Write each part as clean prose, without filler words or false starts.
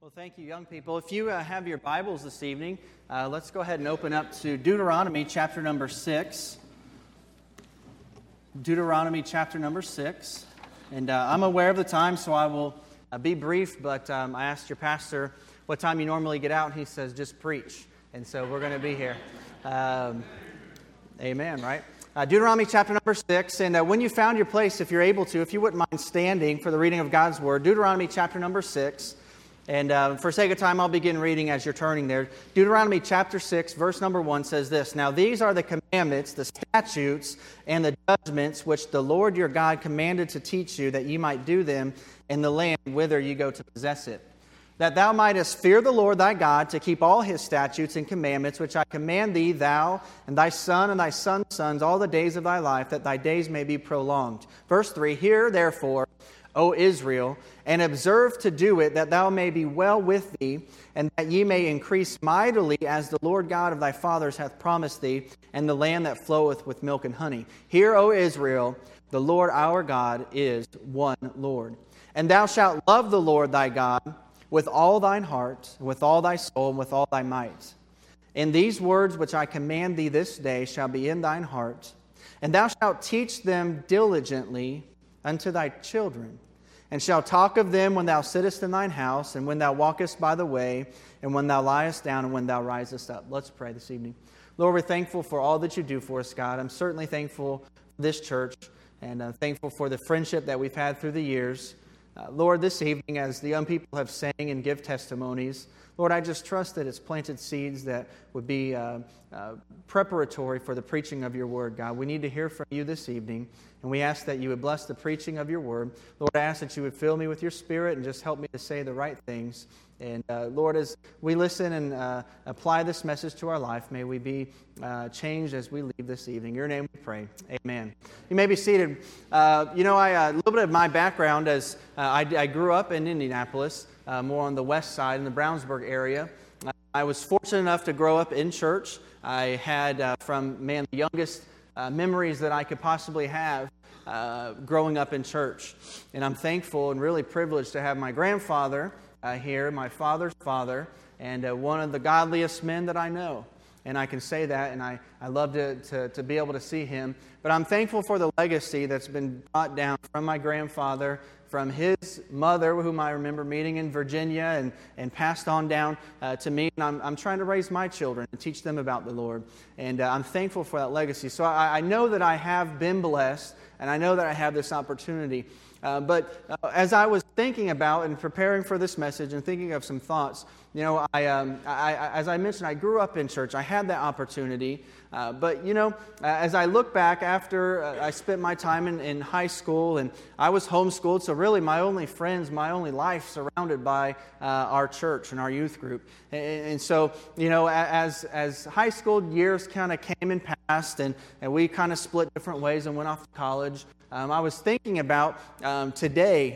Well, thank you, young people. If you have your Bibles this evening, let's go ahead and open up to Deuteronomy chapter number 6. Deuteronomy chapter number 6. And I'm aware of the time, so I will be brief, but I asked your pastor what time you normally get out, and he says, just preach. And so we're going to be here. Amen, right? Deuteronomy chapter number 6, and when you found your place, if you're able to, if you wouldn't mind standing for the reading of God's Word, Deuteronomy chapter number 6. And for sake of time, I'll begin reading as you're turning there. Deuteronomy chapter 6, verse number 1 says this, Now these are the commandments, the statutes, and the judgments which the Lord your God commanded to teach you, that ye might do them in the land whither ye go to possess it. That thou mightest fear the Lord thy God, to keep all his statutes and commandments, which I command thee, thou and thy son and thy son's sons, all the days of thy life, that thy days may be prolonged. Verse 3, Hear therefore, O Israel, and observe to do it, that thou may be well with thee, and that ye may increase mightily, as the Lord God of thy fathers hath promised thee, and the land that floweth with milk and honey. Hear, O Israel, the Lord our God is one Lord. And thou shalt love the Lord thy God with all thine heart, with all thy soul, and with all thy might. And these words which I command thee this day shall be in thine heart, and thou shalt teach them diligently unto thy children, and shalt talk of them when thou sittest in thine house, and when thou walkest by the way, and when thou liest down, and when thou risest up. Let's pray this evening. Lord, we're thankful for all that you do for us, God. I'm certainly thankful for this church, and I'm thankful for the friendship that we've had through the years. Lord, this evening, as the young people have sang and give testimonies, Lord, I just trust that it's planted seeds that would be preparatory for the preaching of your word, God. We need to hear from you this evening, and we ask that you would bless the preaching of your word. Lord, I ask that you would fill me with your spirit and just help me to say the right things. And Lord, as we listen and apply this message to our life, may we be changed as we leave this evening. In your name we pray. Amen. You may be seated. A little bit of my background as I grew up in Indianapolis, more on the west side in the Brownsburg area. I was fortunate enough to grow up in church. I had the youngest memories that I could possibly have growing up in church. And I'm thankful and really privileged to have my grandfather here, my father's father, and one of the godliest men that I know. And I can say that, and I love to be able to see him. But I'm thankful for the legacy that's been brought down from my grandfather, from his mother, whom I remember meeting in Virginia, and passed on down to me. And I'm trying to raise my children and teach them about the Lord. And I'm thankful for that legacy. So I know that I have been blessed, and I know that I have this opportunity. But as I was thinking about and preparing for this message and thinking of some thoughts, as I mentioned, I grew up in church. I had that opportunity. But as I look back after I spent my time in high school, and I was homeschooled, so really my only friends, my only life surrounded by our church and our youth group. And so, as high school years kind of came and passed, and we kind of split different ways and went off to college, I was thinking about today,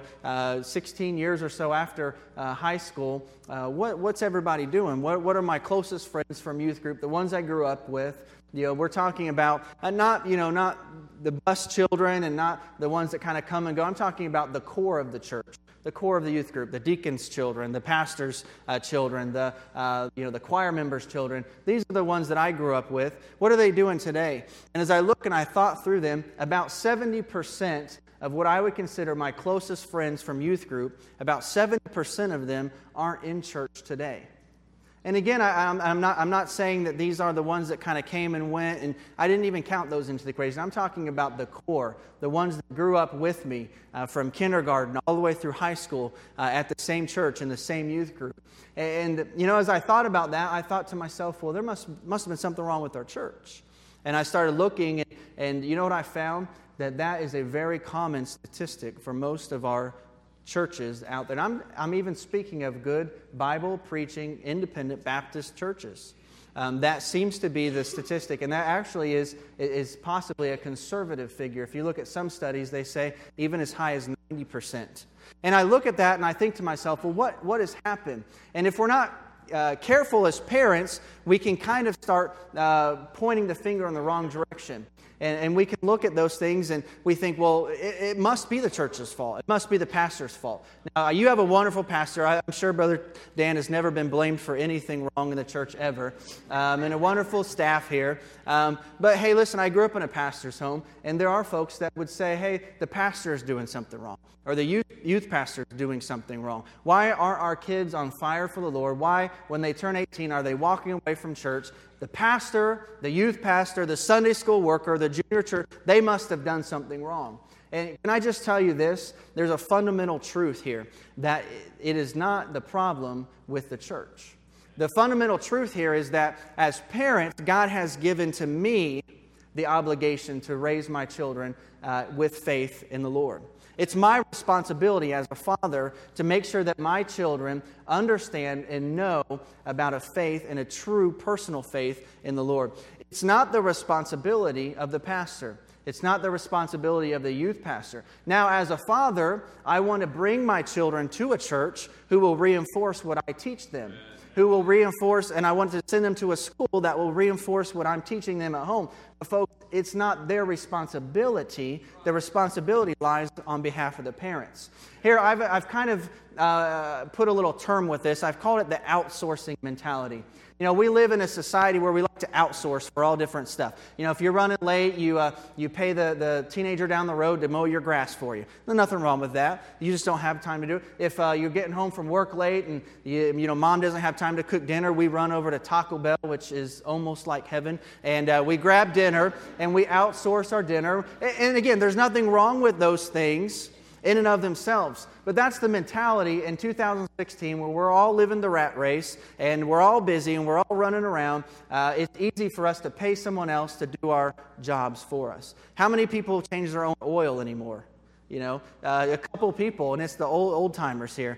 16 years or so after high school, what's everybody doing? What are my closest friends from youth group, the ones I grew up with? We're talking about not the bus children and not the ones that kind of come and go. I'm talking about the core of the church, the core of the youth group, the deacons' children, the pastors' children, the choir members' children. These are the ones that I grew up with. What are they doing today? And as I look and I thought through them, about 70% of what I would consider my closest friends from youth group, about 70% of them aren't in church today. And again, I'm not saying that these are the ones that kind of came and went, and I didn't even count those into the equation. I'm talking about the core, the ones that grew up with me from kindergarten all the way through high school at the same church in the same youth group. And as I thought about that, I thought to myself, well, there must have been something wrong with our church. And I started looking, and you know what I found? That is a very common statistic for most of our churches out there. And I'm even speaking of good Bible-preaching independent Baptist churches. That seems to be the statistic, and that actually is possibly a conservative figure. If you look at some studies, they say even as high as 90%. And I look at that and I think to myself, well, what has happened? And if we're not careful as parents, we can kind of start pointing the finger in the wrong direction. And we can look at those things and we think, well, it must be the church's fault. It must be the pastor's fault. Now, you have a wonderful pastor. I'm sure Brother Dan has never been blamed for anything wrong in the church ever. And a wonderful staff here. But hey, listen, I grew up in a pastor's home, and there are folks that would say, hey, the pastor is doing something wrong, or the youth pastor is doing something wrong. Why are our kids on fire for the Lord? Why, when they turn 18, are they walking away from church? The pastor, the youth pastor, the Sunday school worker, the junior church, they must have done something wrong. And can I just tell you this? There's a fundamental truth here, that it is not the problem with the church. The fundamental truth here is that as parents, God has given to me the obligation to raise my children with faith in the Lord. It's my responsibility as a father to make sure that my children understand and know about a faith and a true personal faith in the Lord. It's not the responsibility of the pastor. It's not the responsibility of the youth pastor. Now, as a father, I want to bring my children to a church who will reinforce what I teach them, who will reinforce, and I want to send them to a school that will reinforce what I'm teaching them at home. But folks, it's not their responsibility. The responsibility lies on behalf of the parents. Here, I've kind of put a little term with this. I've called it the outsourcing mentality. You know, we live in a society where we like to outsource for all different stuff. You know, if you're running late, you pay the teenager down the road to mow your grass for you. There's nothing wrong with that. You just don't have time to do it. If you're getting home from work late and you know mom doesn't have time to cook dinner, we run over to Taco Bell, which is almost like heaven, and we grab dinner and we outsource our dinner. And again, there's nothing wrong with those things in and of themselves. But that's the mentality in 2016 where we're all living the rat race and we're all busy and we're all running around. It's easy for us to pay someone else to do our jobs for us. How many people change their own oil anymore? You know, a couple people, and it's the old timers here.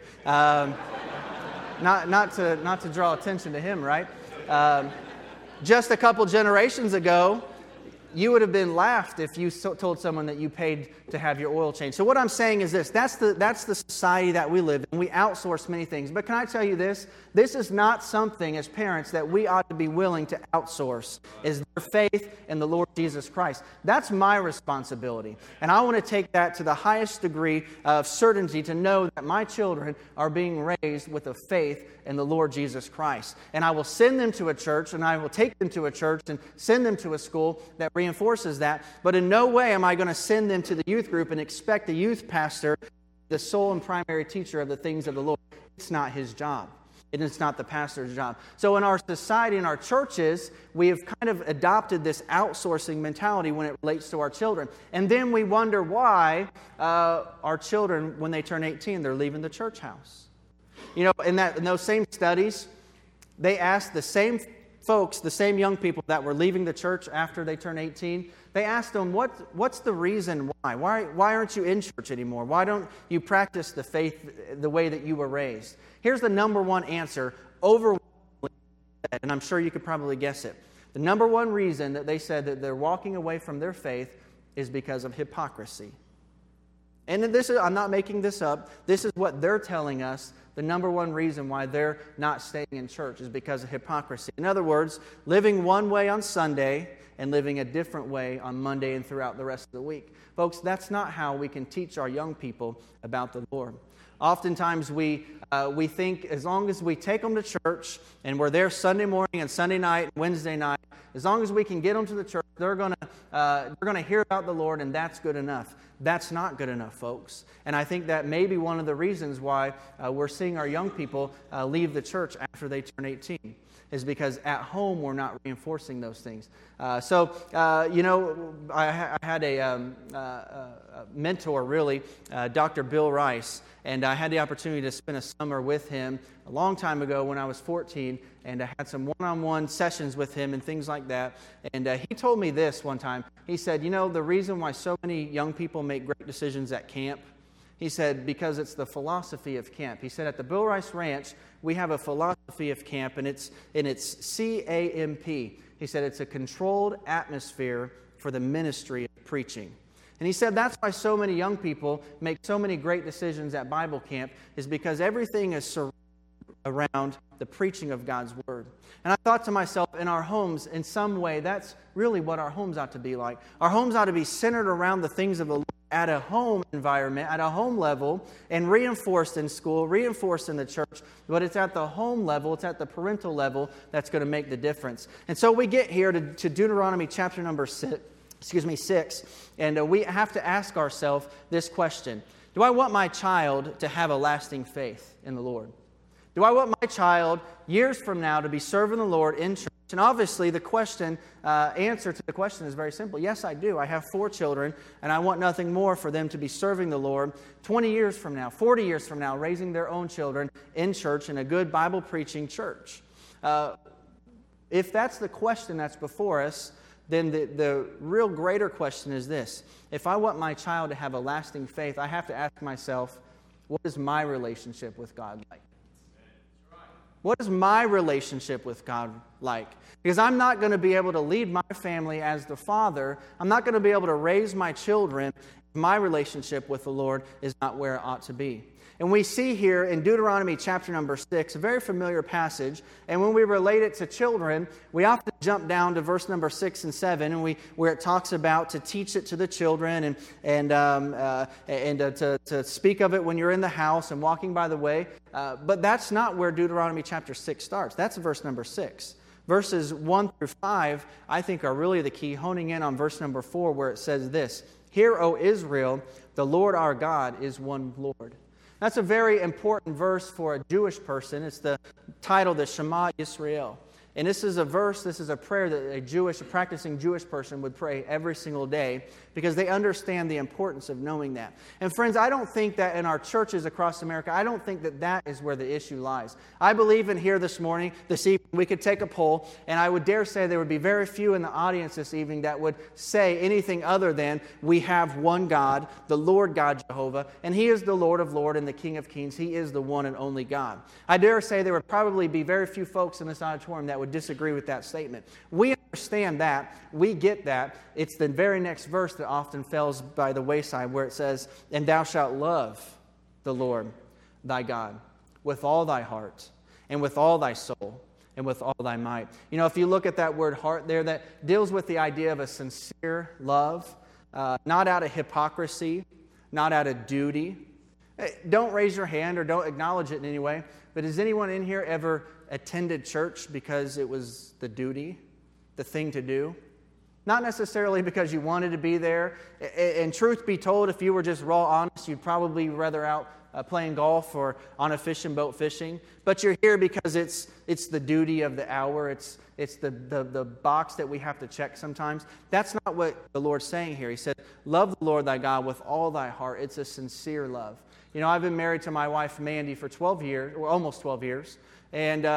Not to draw attention to him, right? Just a couple generations ago, you would have been laughed if you told someone that you paid to have your oil changed. So what I'm saying is this. That's the society that we live in. We outsource many things. But can I tell you this? This is not something as parents that we ought to be willing to outsource, is their faith in the Lord Jesus Christ. That's my responsibility. And I want to take that to the highest degree of certainty to know that my children are being raised with a faith in the Lord Jesus Christ. And I will send them to a church, and I will take them to a church and send them to a school that reinforces that. But in no way am I going to send them to the youth group and expect the youth pastor, the sole and primary teacher of the things of the Lord. It's not his job. And it's not the pastor's job. So in our society, in our churches, we have kind of adopted this outsourcing mentality when it relates to our children. And then we wonder why our children, when they turn 18, they're leaving the church house. You know, in those same studies, they asked the same folks, the same young people that were leaving the church after they turn 18, they asked them, what's the reason why? Why aren't you in church anymore? Why don't you practice the faith the way that you were raised? Here's the number one answer, overwhelmingly, and I'm sure you could probably guess it. The number one reason that they said that they're walking away from their faith is because of hypocrisy. And I'm not making this up. This is what they're telling us. The number one reason why they're not staying in church is because of hypocrisy. In other words, living one way on Sunday and living a different way on Monday and throughout the rest of the week. Folks, that's not how we can teach our young people about the Lord. Oftentimes we think as long as we take them to church and we're there Sunday morning and Sunday night and Wednesday night, as long as we can get them to the church, they're going to hear about the Lord, and that's good enough. That's not good enough, folks. And I think that may be one of the reasons why we're seeing our young people leave the church after they turn 18, is because at home we're not reinforcing those things. I had a mentor, really, Dr. Bill Rice, and I had the opportunity to spend a summer with him a long time ago when I was 14, and I had some one-on-one sessions with him and things like that. And he told me this one time. He said, you know, the reason why so many young people make great decisions at camp, he said, because it's the philosophy of camp. He said, at the Bill Rice Ranch, we have a philosophy of camp, and it's CAMP. He said, it's a controlled atmosphere for the ministry of preaching. And he said that's why so many young people make so many great decisions at Bible camp, is because everything is around the preaching of God's Word. And I thought to myself, in our homes, in some way, that's really what our homes ought to be like. Our homes ought to be centered around the things of the Lord at a home environment, at a home level, and reinforced in school, reinforced in the church. But it's at the home level, it's at the parental level that's going to make the difference. And so we get here to Deuteronomy chapter number 6, and we have to ask ourselves this question. Do I want my child to have a lasting faith in the Lord? Do I want my child, years from now, to be serving the Lord in church? And obviously, the answer to the question is very simple. Yes, I do. I have 4 children, and I want nothing more for them to be serving the Lord 20 years from now, 40 years from now, raising their own children in church, in a good Bible-preaching church. If that's the question that's before us, then the real greater question is this. If I want my child to have a lasting faith, I have to ask myself, what is my relationship with God like? What is my relationship with God like? Because I'm not going to be able to lead my family as the father. I'm not going to be able to raise my children if my relationship with the Lord is not where it ought to be. And we see here in Deuteronomy chapter number 6, a very familiar passage. And when we relate it to children, we often jump down to verse number 6 and 7, and where it talks about to teach it to the children and to speak of it when you're in the house and walking by the way. But that's not where Deuteronomy chapter 6 starts. That's verse number 6. Verses 1 through 5, I think, are really the key, honing in on verse number 4, where it says this: "Hear, O Israel, the Lord our God is one Lord." That's a very important verse for a Jewish person. It's the title, the Shema Yisrael. And this is a verse, this is a prayer that a practicing Jewish person would pray every single day because they understand the importance of knowing that. And friends, I don't think that in our churches across America, I don't think that that is where the issue lies. I believe in here this evening, we could take a poll, and I would dare say there would be very few in the audience this evening that would say anything other than we have one God, the Lord God Jehovah, and He is the Lord of Lords and the King of Kings. He is the one and only God. I dare say there would probably be very few folks in this auditorium that would disagree with that statement. We understand that. We get that. It's the very next verse that often falls by the wayside where it says, "And thou shalt love the Lord thy God with all thy heart and with all thy soul and with all thy might." You know, if you look at that word heart there, that deals with the idea of a sincere love, not out of hypocrisy, not out of duty. Don't raise your hand or don't acknowledge it in any way, but has anyone in here ever attended church because it was the duty, the thing to do? Not necessarily because you wanted to be there. And truth be told, if you were just raw honest, you'd probably rather out playing golf or on a fishing boat fishing. But you're here because it's the duty of the hour. It's the box that we have to check sometimes. That's not what the Lord's saying here. He said, "Love the Lord thy God with all thy heart." It's a sincere love. You know, I've been married to my wife, Mandy, for 12 years, or almost 12 years. And,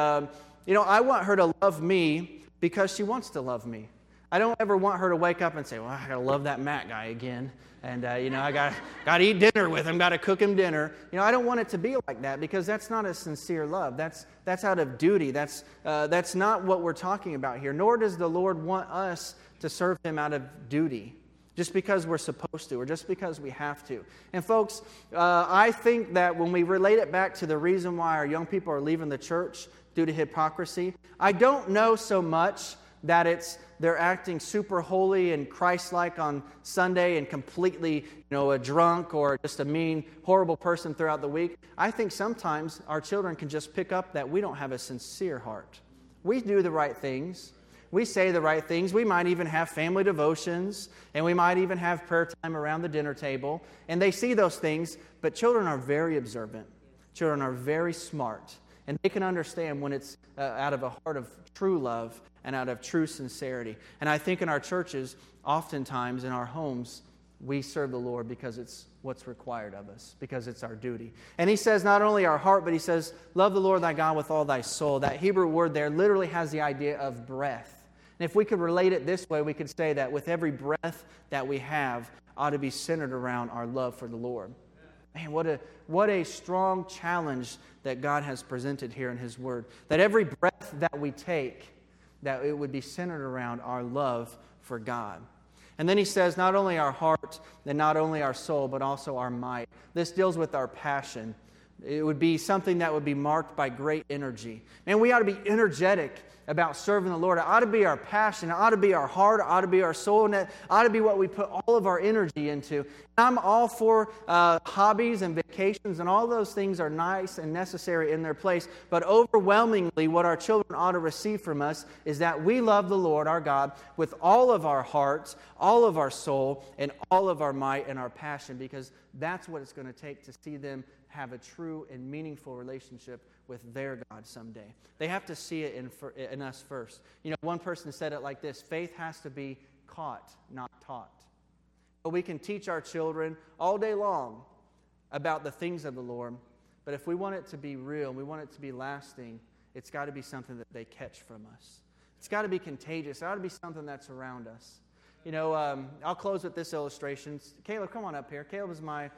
I want her to love me because she wants to love me. I don't ever want her to wake up and say, "Well, I got to love that Matt guy again. And, I got to eat dinner with him, got to cook him dinner." I don't want it to be like that because that's not a sincere love. That's out of duty. That's not what we're talking about here. Nor does the Lord want us to serve Him out of duty, just because we're supposed to or just because we have to. And folks, I think that when we relate it back to the reason why our young people are leaving the church due to hypocrisy, I don't know so much that they're acting super holy and Christ-like on Sunday and completely, a drunk or just a mean, horrible person throughout the week. I think sometimes our children can just pick up that we don't have a sincere heart. We do the right things. We say the right things. We might even have family devotions, and we might even have prayer time around the dinner table. And they see those things, but children are very observant. Children are very smart, and they can understand when it's out of a heart of true love and out of true sincerity. And I think in our churches, oftentimes in our homes, we serve the Lord because it's what's required of us, because it's our duty. And He says not only our heart, but He says, "Love the Lord thy God with all thy soul." That Hebrew word there literally has the idea of breath. And if we could relate it this way, we could say that with every breath that we have ought to be centered around our love for the Lord. Man, what a strong challenge that God has presented here in His Word. That every breath that we take, that it would be centered around our love for God. And then He says not only our heart and not only our soul, but also our might. This deals with our passion It would be something that would be marked by great energy. Man, we ought to be energetic about serving the Lord. It ought to be our passion. It ought to be our heart. It ought to be our soul. And it ought to be what we put all of our energy into. And I'm all for hobbies and vacations, and all those things are nice and necessary in their place. But overwhelmingly, what our children ought to receive from us is that we love the Lord, our God, with all of our hearts, all of our soul, and all of our might and our passion, because that's what it's going to take to see them have a true and meaningful relationship with their God someday. They have to see it in us first. You know, one person said it like this: faith has to be caught, not taught. But we can teach our children all day long about the things of the Lord, but if we want it to be real, we want it to be lasting, it's got to be something that they catch from us. It's got to be contagious. It ought to be something that's around us. You know, I'll close with this illustration. Caleb, come on up here. Caleb is my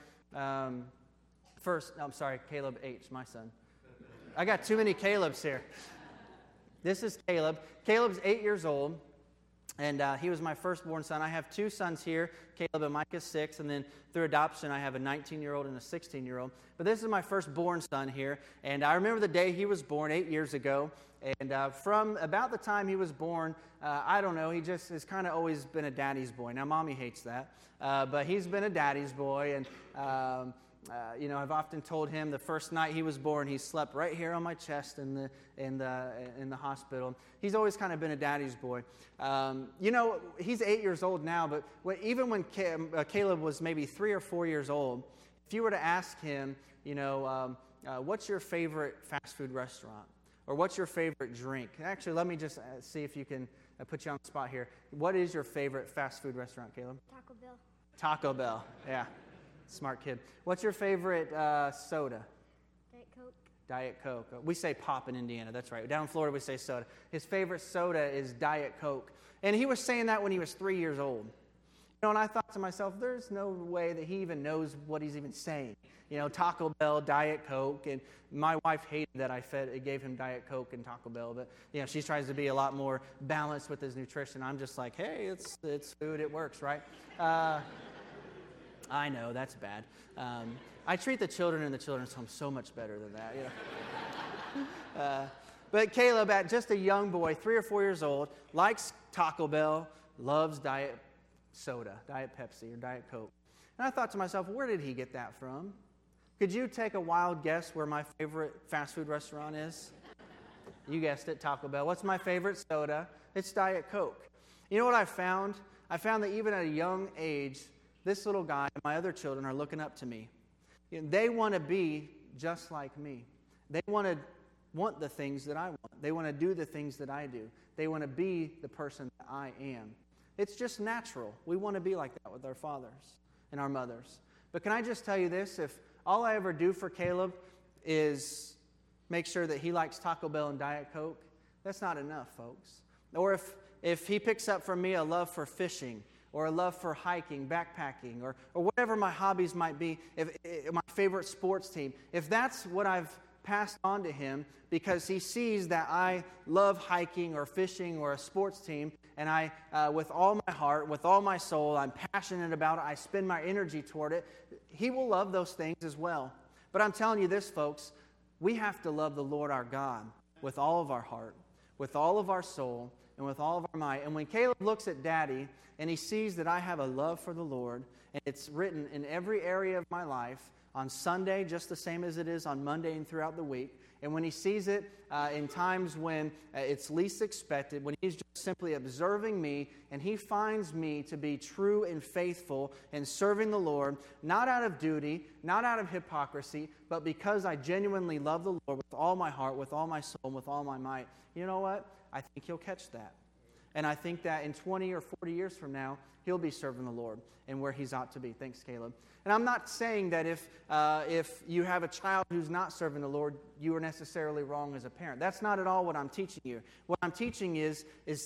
Caleb H., my son. I got too many Calebs here. This is Caleb. Caleb's 8 years old, and he was my firstborn son. I have two sons here, Caleb and Micah, 6, and then through adoption I have a 19-year-old and a 16-year-old. But this is my firstborn son here, and I remember the day he was born 8 years ago, and from about the time he was born, I don't know, he just has kind of always been a daddy's boy. Now, Mommy hates that, but he's been a daddy's boy, and you know, I've often told him the first night he was born, he slept right here on my chest in the hospital. He's always kind of been a daddy's boy. You know, he's 8 years old now, but even when Caleb was maybe 3 or 4 years old, if you were to ask him, you know, what's your favorite fast food restaurant? Or what's your favorite drink? Actually, let me just see if you can put you on the spot here. What is your favorite fast food restaurant, Caleb? Taco Bell. Taco Bell, yeah. Smart kid. What's your favorite soda? Diet Coke. Diet Coke. We say pop in Indiana. That's right. Down in Florida, we say soda. His favorite soda is Diet Coke. And he was saying that when he was 3 years old. You know, and I thought to myself, there's no way that he even knows what he's even saying. You know, Taco Bell, Diet Coke. And my wife hated that I gave him Diet Coke and Taco Bell. But, you know, she tries to be a lot more balanced with his nutrition. I'm just like, hey, it's food. It works, right? I know, that's bad. I treat the children in the children's home so much better than that. You know? But Caleb, at just a young boy, 3 or 4 years old, likes Taco Bell, loves Diet Soda, Diet Pepsi, or Diet Coke. And I thought to myself, where did he get that from? Could you take a wild guess where my favorite fast food restaurant is? You guessed it, Taco Bell. What's my favorite soda? It's Diet Coke. You know what I found? I found that even at a young age, this little guy and my other children are looking up to me. You know, they want to be just like me. They want the things that I want. They want to do the things that I do. They want to be the person that I am. It's just natural. We want to be like that with our fathers and our mothers. But can I just tell you this? If all I ever do for Caleb is make sure that he likes Taco Bell and Diet Coke, that's not enough, folks. Or if he picks up from me a love for fishing, or a love for hiking, backpacking, or whatever my hobbies might be, if my favorite sports team, if that's what I've passed on to him because he sees that I love hiking or fishing or a sports team, and I, with all my heart, with all my soul, I'm passionate about it, I spend my energy toward it, he will love those things as well. But I'm telling you this, folks, we have to love the Lord our God with all of our heart, with all of our soul, and with all of our might. And when Caleb looks at Daddy and he sees that I have a love for the Lord, and it's written in every area of my life, on Sunday just the same as it is on Monday and throughout the week, and when he sees it in times when it's least expected, when he's just simply observing me, and he finds me to be true and faithful in serving the Lord, not out of duty, not out of hypocrisy, but because I genuinely love the Lord with all my heart, with all my soul, and with all my might, you know what? I think he'll catch that. And I think that in 20 or 40 years from now, he'll be serving the Lord and where he's ought to be. Thanks, Caleb. And I'm not saying that if you have a child who's not serving the Lord, you are necessarily wrong as a parent. That's not at all what I'm teaching you. What I'm teaching is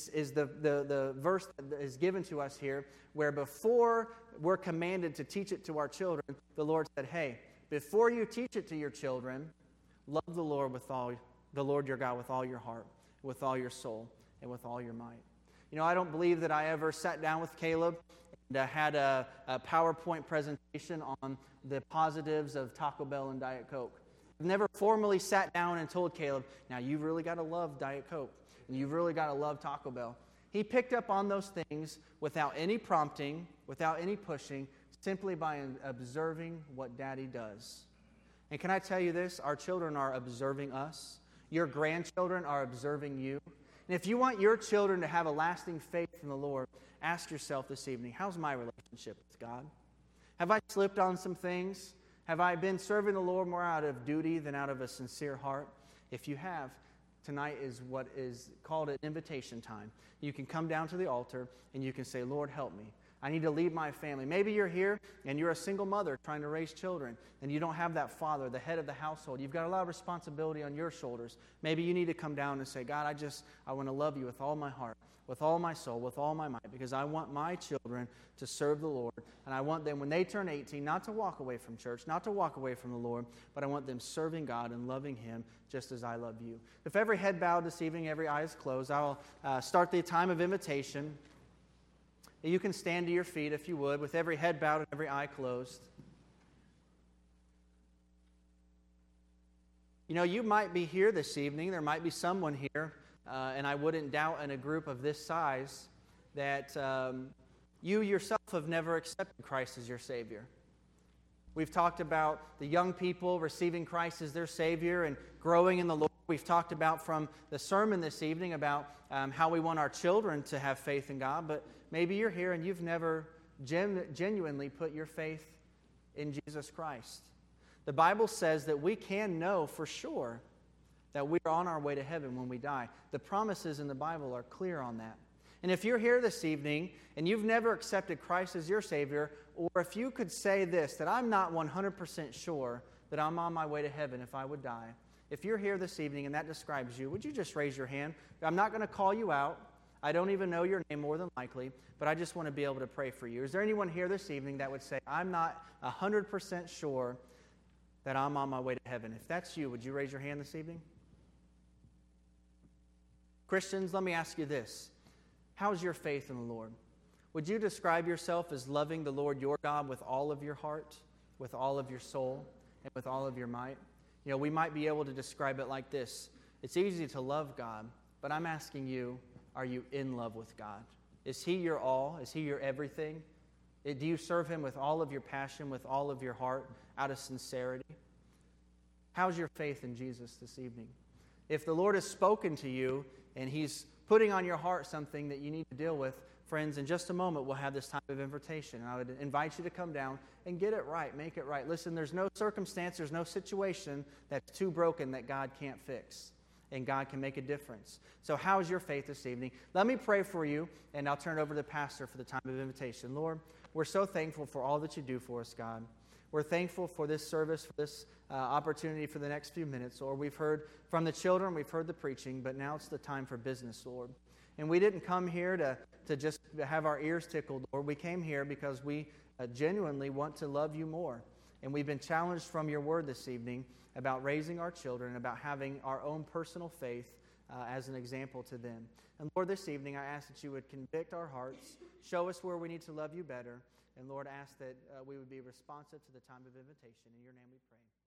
the verse that is given to us here, where before we're commanded to teach it to our children, the Lord said, hey, before you teach it to your children, love the Lord your God with all your heart, with all your soul, and with all your might. You know, I don't believe that I ever sat down with Caleb and had a PowerPoint presentation on the positives of Taco Bell and Diet Coke. I've never formally sat down and told Caleb, now you've really got to love Diet Coke, and you've really got to love Taco Bell. He picked up on those things without any prompting, without any pushing, simply by observing what Daddy does. And can I tell you this? Our children are observing us. Your grandchildren are observing you. And if you want your children to have a lasting faith in the Lord, ask yourself this evening, how's my relationship with God? Have I slipped on some things? Have I been serving the Lord more out of duty than out of a sincere heart? If you have, tonight is what is called an invitation time. You can come down to the altar and you can say, Lord, help me. I need to lead my family. Maybe you're here and you're a single mother trying to raise children and you don't have that father, the head of the household. You've got a lot of responsibility on your shoulders. Maybe you need to come down and say, God, I want to love you with all my heart, with all my soul, with all my might, because I want my children to serve the Lord. And I want them, when they turn 18, not to walk away from church, not to walk away from the Lord, but I want them serving God and loving Him just as I love you. If every head bowed this evening, every eye is closed, I'll start the time of invitation. You can stand to your feet if you would, with every head bowed and every eye closed. You know, you might be here this evening. There might be someone here, and I wouldn't doubt in a group of this size that you yourself have never accepted Christ as your Savior. We've talked about the young people receiving Christ as their Savior and growing in the Lord. We've talked about from the sermon this evening about how we want our children to have faith in God, but maybe you're here and you've never genuinely put your faith in Jesus Christ. The Bible says that we can know for sure that we are on our way to heaven when we die. The promises in the Bible are clear on that. And if you're here this evening and you've never accepted Christ as your Savior, or if you could say this, that I'm not 100% sure that I'm on my way to heaven if I would die. If you're here this evening and that describes you, would you just raise your hand? I'm not going to call you out. I don't even know your name more than likely, but I just want to be able to pray for you. Is there anyone here this evening that would say, I'm not 100% sure that I'm on my way to heaven? If that's you, would you raise your hand this evening? Christians, let me ask you this. How's your faith in the Lord? Would you describe yourself as loving the Lord your God with all of your heart, with all of your soul, and with all of your might? You know, we might be able to describe it like this. It's easy to love God, but I'm asking you, are you in love with God? Is He your all? Is He your everything? Do you serve Him with all of your passion, with all of your heart, out of sincerity? How's your faith in Jesus this evening? If the Lord has spoken to you and He's putting on your heart something that you need to deal with, friends, in just a moment we'll have this time of invitation. And I would invite you to come down and get it right, make it right. Listen, there's no circumstance, there's no situation that's too broken that God can't fix. And God can make a difference. So how's your faith this evening? Let me pray for you, and I'll turn it over to the pastor for the time of invitation. Lord, we're so thankful for all that you do for us, God. We're thankful for this service, for this opportunity for the next few minutes. Lord, we've heard from the children, we've heard the preaching, but now it's the time for business, Lord. And we didn't come here to just have our ears tickled, Lord. We came here because we genuinely want to love you more. And we've been challenged from your word this evening about raising our children, about having our own personal faith as an example to them. And Lord, this evening I ask that you would convict our hearts, show us where we need to love you better, and Lord, ask that we would be responsive to the time of invitation. In your name we pray.